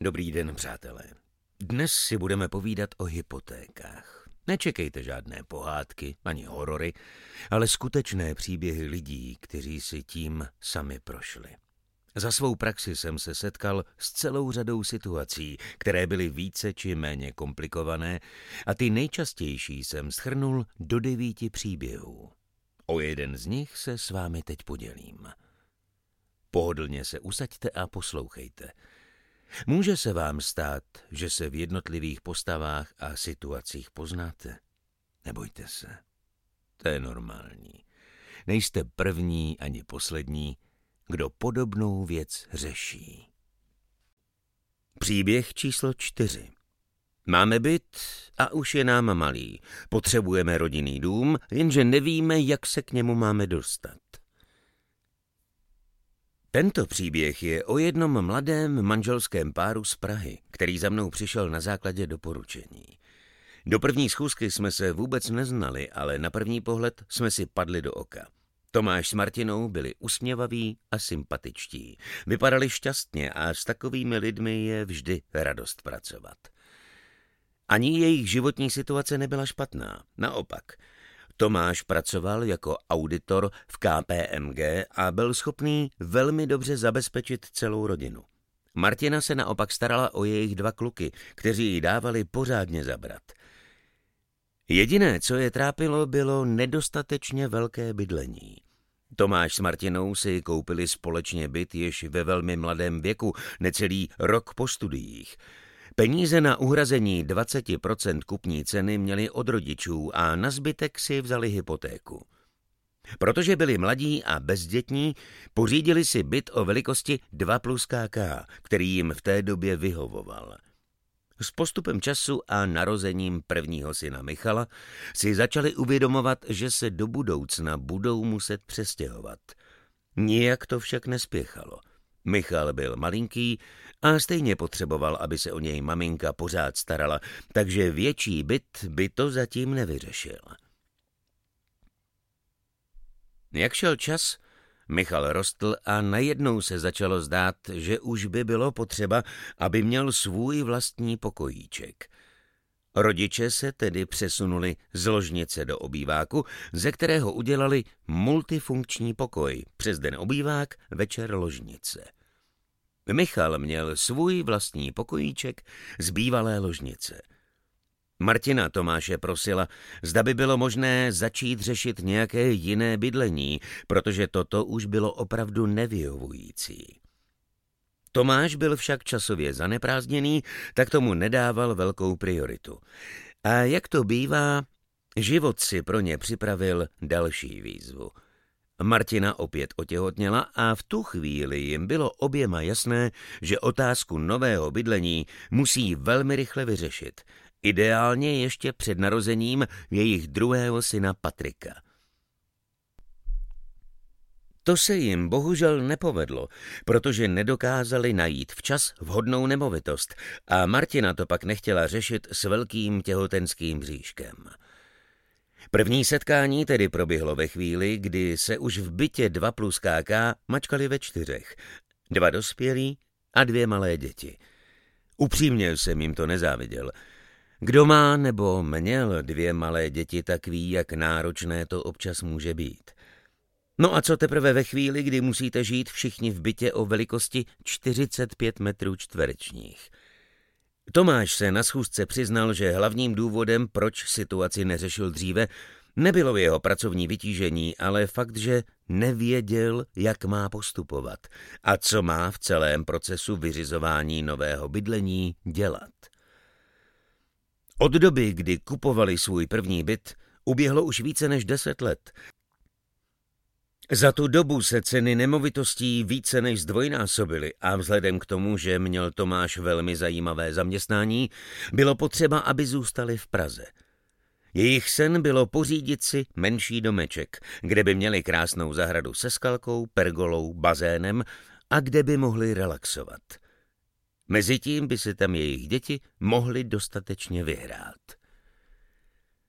Dobrý den, přátelé. Dnes si budeme povídat o hypotékách. Nečekejte žádné pohádky ani horory, ale skutečné příběhy lidí, kteří si tím sami prošli. Za svou praxi jsem se setkal s celou řadou situací, které byly více či méně komplikované, a ty nejčastější jsem shrnul do 9 příběhů. O jeden z nich se s vámi teď podělím. Pohodlně se usaďte a poslouchejte. Může se vám stát, že se v jednotlivých postavách a situacích poznáte? Nebojte se. To je normální. Nejste první ani poslední, kdo podobnou věc řeší. Příběh číslo 4. Máme byt a už je nám malý. Potřebujeme rodinný dům, jenže nevíme, jak se k němu máme dostat. Tento příběh je o jednom mladém manželském páru z Prahy, který za mnou přišel na základě doporučení. Do první schůzky jsme se vůbec neznali, ale na první pohled jsme si padli do oka. Tomáš s Martinou byli usměvaví a sympatičtí. Vypadali šťastně a s takovými lidmi je vždy radost pracovat. Ani jejich životní situace nebyla špatná, naopak. Tomáš pracoval jako auditor v KPMG a byl schopný velmi dobře zabezpečit celou rodinu. Martina se naopak starala o jejich 2 kluky, kteří jí dávali pořádně zabrat. Jediné, co je trápilo, bylo nedostatečně velké bydlení. Tomáš s Martinou si koupili společně byt již ve velmi mladém věku, necelý rok po studiích. Peníze na uhrazení 20% kupní ceny měli od rodičů a na zbytek si vzali hypotéku. Protože byli mladí a bezdětní, pořídili si byt o velikosti 2+KK, který jim v té době vyhovoval. S postupem času a narozením prvního syna Michala si začali uvědomovat, že se do budoucna budou muset přestěhovat. Nijak to však nespěchalo. Michal byl malinký a stejně potřeboval, aby se o něj maminka pořád starala, takže větší byt by to zatím nevyřešil. Jak šel čas, Michal rostl a najednou se začalo zdát, že už by bylo potřeba, aby měl svůj vlastní pokojíček. Rodiče se tedy přesunuli z ložnice do obýváku, ze kterého udělali multifunkční pokoj, přes den obývák, večer ložnice. Michal měl svůj vlastní pokojíček z bývalé ložnice. Martina Tomáše prosila, zda by bylo možné začít řešit nějaké jiné bydlení, protože toto už bylo opravdu nevyhovující. Tomáš byl však časově zaneprázdněný, tak tomu nedával velkou prioritu. A jak to bývá, život si pro ně připravil další výzvu. Martina opět otěhotněla a v tu chvíli jim bylo oběma jasné, že otázku nového bydlení musí velmi rychle vyřešit. Ideálně ještě před narozením jejich druhého syna Patrika. To se jim bohužel nepovedlo, protože nedokázali najít včas vhodnou nemovitost a Martina to pak nechtěla řešit s velkým těhotenským bříškem. První setkání tedy proběhlo ve chvíli, kdy se už v bytě 2+KK mačkali ve 4. 2 dospělí a 2 malé děti. Upřímně jsem jim to nezáviděl. Kdo má nebo měl 2 malé děti, tak ví, jak náročné to občas může být. No a co teprve ve chvíli, kdy musíte žít všichni v bytě o velikosti 45 metrů čtverečních. Tomáš se na schůzce přiznal, že hlavním důvodem, proč situaci neřešil dříve, nebylo jeho pracovní vytížení, ale fakt, že nevěděl, jak má postupovat a co má v celém procesu vyřizování nového bydlení dělat. Od doby, kdy kupovali svůj první byt, uběhlo už více než 10 let. Za tu dobu se ceny nemovitostí více než zdvojnásobily a vzhledem k tomu, že měl Tomáš velmi zajímavé zaměstnání, bylo potřeba, aby zůstali v Praze. Jejich sen bylo pořídit si menší domeček, kde by měli krásnou zahradu se skalkou, pergolou, bazénem a kde by mohli relaxovat. Mezitím by si tam jejich děti mohly dostatečně vyhrát.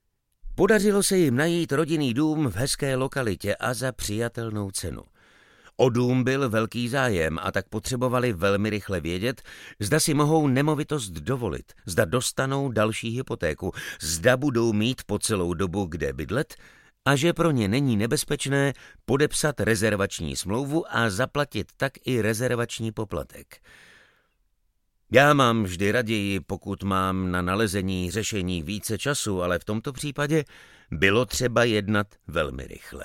Podařilo se jim najít rodinný dům v hezké lokalitě a za přijatelnou cenu. O dům byl velký zájem a tak potřebovali velmi rychle vědět, zda si mohou nemovitost dovolit, zda dostanou další hypotéku, zda budou mít po celou dobu kde bydlet a že pro ně není nebezpečné podepsat rezervační smlouvu a zaplatit tak i rezervační poplatek. Já mám vždy raději, pokud mám na nalezení řešení více času, ale v tomto případě bylo třeba jednat velmi rychle.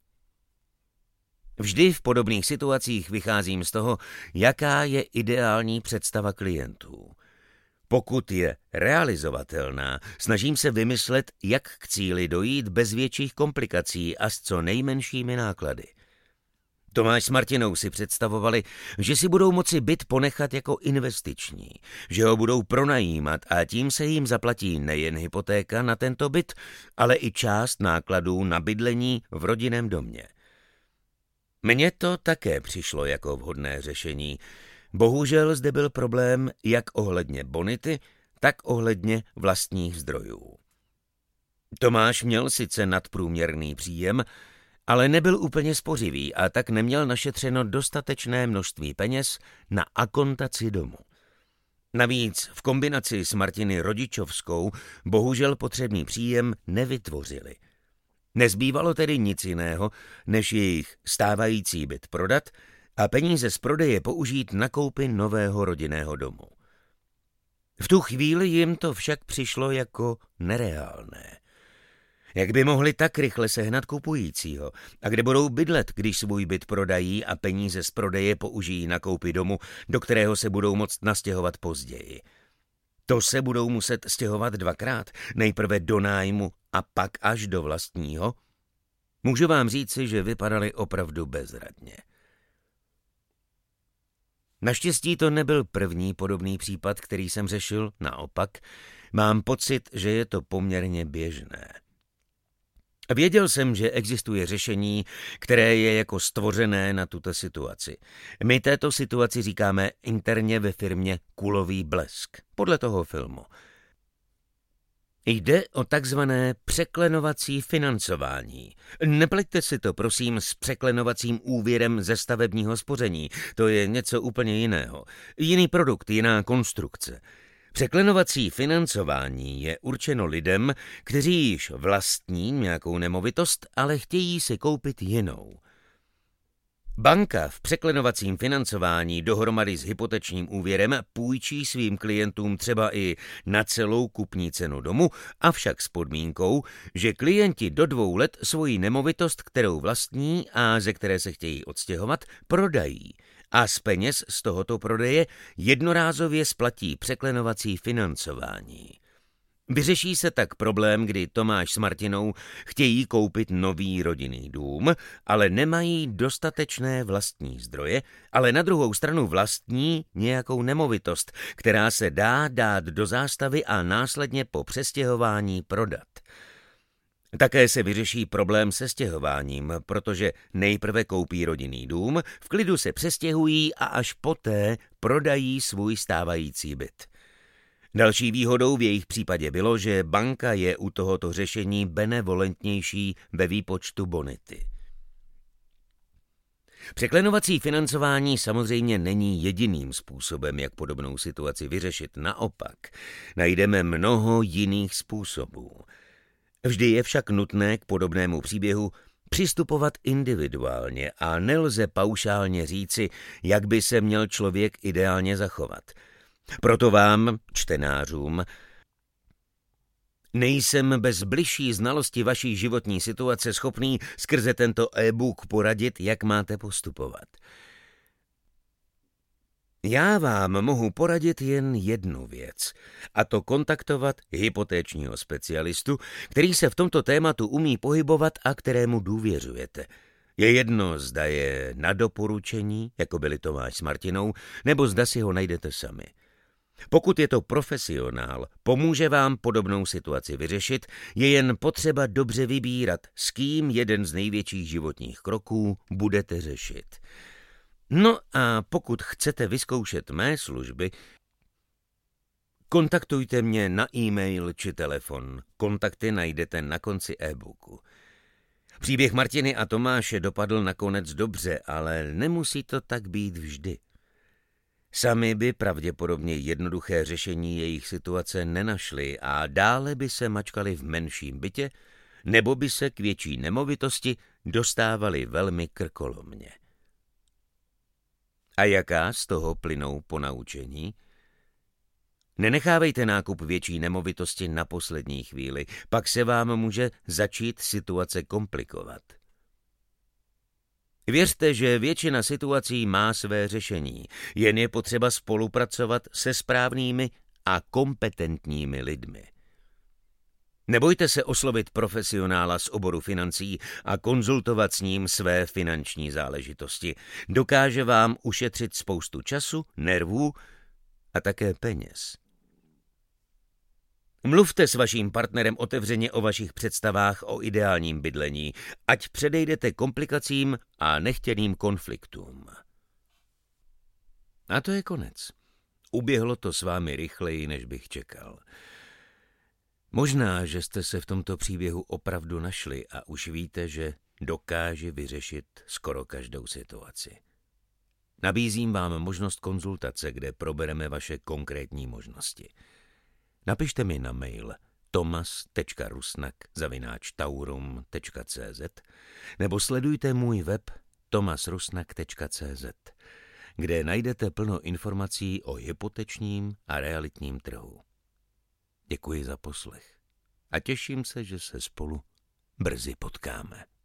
Vždy v podobných situacích vycházím z toho, jaká je ideální představa klientů. Pokud je realizovatelná, snažím se vymyslet, jak k cíli dojít bez větších komplikací a s co nejmenšími náklady. Tomáš s Martinou si představovali, že si budou moci byt ponechat jako investiční, že ho budou pronajímat a tím se jim zaplatí nejen hypotéka na tento byt, ale i část nákladů na bydlení v rodinném domě. Mně to také přišlo jako vhodné řešení. Bohužel zde byl problém jak ohledně bonity, tak ohledně vlastních zdrojů. Tomáš měl sice nadprůměrný příjem, ale nebyl úplně spořivý a tak neměl našetřeno dostatečné množství peněz na akontaci domu. Navíc v kombinaci s Martiny rodičovskou bohužel potřebný příjem nevytvořili. Nezbývalo tedy nic jiného, než jejich stávající byt prodat a peníze z prodeje použít na koupi nového rodinného domu. V tu chvíli jim to však přišlo jako nereálné. Jak by mohli tak rychle sehnat kupujícího? A kde budou bydlet, když svůj byt prodají a peníze z prodeje použijí na koupi domu, do kterého se budou moct nastěhovat později? To se budou muset stěhovat dvakrát, nejprve do nájmu a pak až do vlastního? Můžu vám říci, že vypadali opravdu bezradně. Naštěstí to nebyl první podobný případ, který jsem řešil, naopak. Mám pocit, že je to poměrně běžné. Věděl jsem, že existuje řešení, které je jako stvořené na tuto situaci. My této situaci říkáme interně ve firmě kulový blesk, podle toho filmu. Jde o takzvané překlenovací financování. Nepleťte si to, prosím, s překlenovacím úvěrem ze stavebního spoření. To je něco úplně jiného. Jiný produkt, jiná konstrukce. Překlenovací financování je určeno lidem, kteří již vlastní nějakou nemovitost, ale chtějí si koupit jinou. Banka v překlenovacím financování dohromady s hypotečním úvěrem půjčí svým klientům třeba i na celou kupní cenu domu, avšak s podmínkou, že klienti do 2 let svoji nemovitost, kterou vlastní a ze které se chtějí odstěhovat, prodají a z peněz z tohoto prodeje jednorázově splatí překlenovací financování. Vyřeší se tak problém, kdy Tomáš s Martinou chtějí koupit nový rodinný dům, ale nemají dostatečné vlastní zdroje, ale na druhou stranu vlastní nějakou nemovitost, která se dá dát do zástavy a následně po přestěhování prodat. Také se vyřeší problém se stěhováním, protože nejprve koupí rodinný dům, v klidu se přestěhují a až poté prodají svůj stávající byt. Další výhodou v jejich případě bylo, že banka je u tohoto řešení benevolentnější ve výpočtu bonity. Překlenovací financování samozřejmě není jediným způsobem, jak podobnou situaci vyřešit. Naopak, najdeme mnoho jiných způsobů. Vždy je však nutné k podobnému příběhu přistupovat individuálně a nelze paušálně říci, jak by se měl člověk ideálně zachovat. Proto vám, čtenářům, nejsem bez bližší znalosti vaší životní situace schopný skrze tento e-book poradit, jak máte postupovat. Já vám mohu poradit jen jednu věc, a to kontaktovat hypotéčního specialistu, který se v tomto tématu umí pohybovat a kterému důvěřujete. Je jedno, zda je na doporučení, jako byli Tomáš s Martinou, nebo zda si ho najdete sami. Pokud je to profesionál, pomůže vám podobnou situaci vyřešit, je jen potřeba dobře vybírat, s kým jeden z největších životních kroků budete řešit. No a pokud chcete vyzkoušet mé služby, kontaktujte mě na e-mail či telefon. Kontakty najdete na konci e-booku. Příběh Martiny a Tomáše dopadl nakonec dobře, ale nemusí to tak být vždy. Sami by pravděpodobně jednoduché řešení jejich situace nenašli a dále by se mačkali v menším bytě, nebo by se k větší nemovitosti dostávali velmi krkolomně. A jaká z toho plynou ponaučení? Nenechávejte nákup větší nemovitosti na poslední chvíli, pak se vám může začít situace komplikovat. Věřte, že většina situací má své řešení, jen je potřeba spolupracovat se správnými a kompetentními lidmi. Nebojte se oslovit profesionála z oboru financí a konzultovat s ním své finanční záležitosti. Dokáže vám ušetřit spoustu času, nervů a také peněz. Mluvte s vaším partnerem otevřeně o vašich představách o ideálním bydlení, ať předejdete komplikacím a nechtěným konfliktům. A to je konec. Uběhlo to s vámi rychleji, než bych čekal. Možná, že jste se v tomto příběhu opravdu našli a už víte, že dokáže vyřešit skoro každou situaci. Nabízím vám možnost konzultace, kde probereme vaše konkrétní možnosti. Napište mi na mail tomas.rusnak@taurum.cz nebo sledujte můj web tomasrusnak.cz, kde najdete plno informací o hypotečním a realitním trhu. Děkuji za poslech a těším se, že se spolu brzy potkáme.